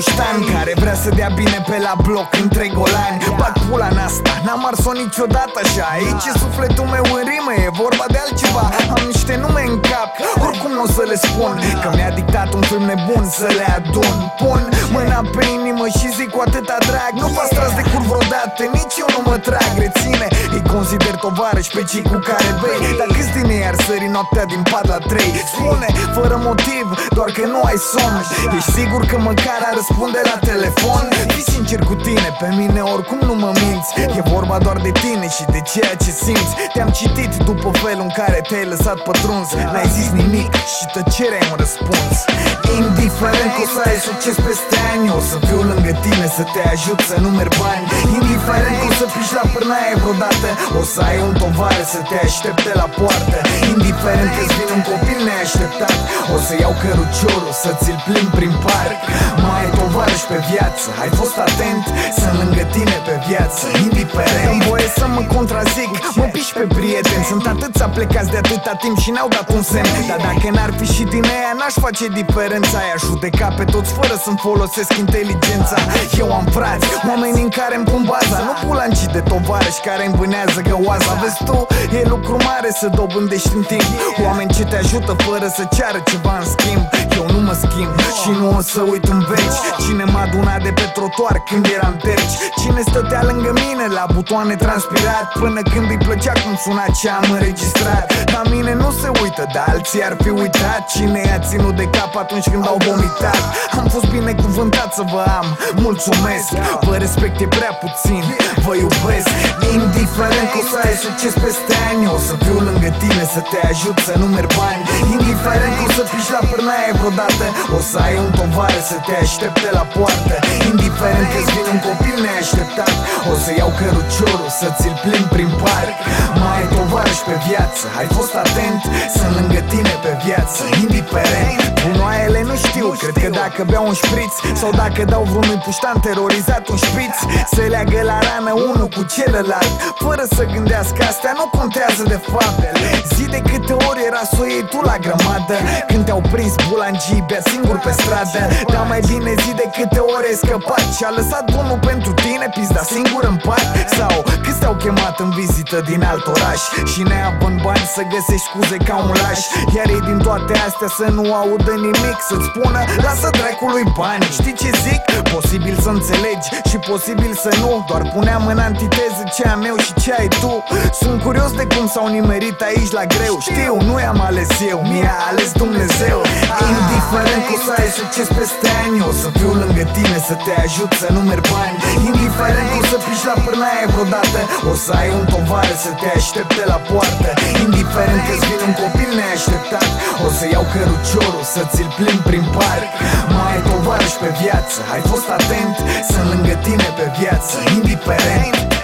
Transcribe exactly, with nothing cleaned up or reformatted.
puștan care vrea să dea bine pe la bloc între golani. Bag pula în asta, n-am ars-o niciodată așa. Aici e sufletul meu în rimă, e vorba de altceva. Am niște nume în cap, oricum nu o să le spun, că mi-a dictat un film nebun să le adun. Pun mâna pe inimă și zic cu atâta drag: nu v-ați tras de cur vreodată, nici eu nu mă trag. Reține, îi consider tovarăși pe cei cu care bei. Dar câți din ei ar sări noaptea din pat la trei? Spune, fără motiv, doar că nu ai somn. Ești sigur că măcar ar răspunde la telefon? Fii sincer cu tine, pe mine oricum nu mă minți. E vorba doar de tine și de ceea ce simți. Te-am citit după felul în care te-ai lăsat pătruns. N-ai zis nimic și tăcerea-i un răspuns. Indiferent că o să ai succes peste ani, o să fiu lângă tine să te ajut să numeri bani. Indiferent că o să piși la pârnaie vreodată, o să ai un tovară să te aștepte la poartă. Indiferent că-ți vine un copil neașteptat, o să iau căruciorul să ți-l plimb prin parc. Mai ai tovarăși pe viață, ai fost atent, sunt lângă tine pe viață. Indiferent, îmi voie să mă contrazic, mă piși pe prieteni. Sunt atâția plecați de atâta timp și n-au dat un semn. Dar dacă n-ar fi și din ea, n-aș face diferența. Aia judeca pe toți fără să-mi folosesc inteligența. Eu am frați, oameni în care îmi pun baza, nu pulanci de tovarăși care îmi vânează găoaza. Vezi tu, e lucru mare să dobândești în timp oameni ce te ajută fără să ceară ceva în schimb. Eu nu mă schimb și nu o să uit în veci cine m-a adunat de pe trotuar când eram terci, cine stătea lângă mine la butoane transpirat, până când îi plăcea cum suna ce am înregistrat. Dar mine nu se uită, dar alții ar fi uitat cine i-a ținut de cap atunci când au vomitat. Am fost binecuvântat să vă am, mulțumesc. Vă respect e prea puțin, vă iubesc. Indiferent că o să ai succes peste ani, o să fiu lângă tine să te ajut să numeri bani. Indiferent că o să piși la pârnaie vreodată, o să ai un tovară să te aștepte la poartă. Indiferent că-ți vine un copil neașteptat, o să iau căruciorul să ți-l plimb prin parc. Mai ai tovarăși pe viață, ai fost atent, sunt lângă tine pe viață. Indiferent, bunoaiele nu știu, cred că dacă beau un șpriț sau dacă dau vreunui puștan terorizat un șpriț, se leagă la rană unul cu celălalt, fără să gândească, astea nu contează de fapt. Zi de câte ori era să o iei tu la grămadă, când te-au prins bulangii bea singur pe stradă. Dar mai bine zi de câte ori ai scăpat și a lăsat unul pentru tine pizda singur în pat. Sau câți te-au chemat în vizită din alt oraș și neavând bani să găsești scuze ca un laș, iar ei din toate astea să nu audă nimic, să-ți spună lasă dracului bani. Știi ce zic? Posibil să înțelegi și posibil să nu, doar puneam în antiteză ce am eu și ce ai tu. Sunt curios de cum s-au nimerit aici la greu. Știu, nu i-am ales eu, mi-a ales Dumnezeu. Indiferent că o să ai succes peste ani, o să fiu lângă tine să te ajut să numeri bani. Indiferent că o să piși la pârnaie vreodată, o să ai un tovară să te aștepte la poartă. Indiferent că-ți vine un copil neașteptat, o să iau căruciorul să ți-l plimb prin parc. Mai ai tovarăși pe viață, ai fost atent, sunt lângă tine pe viață. Indiferent.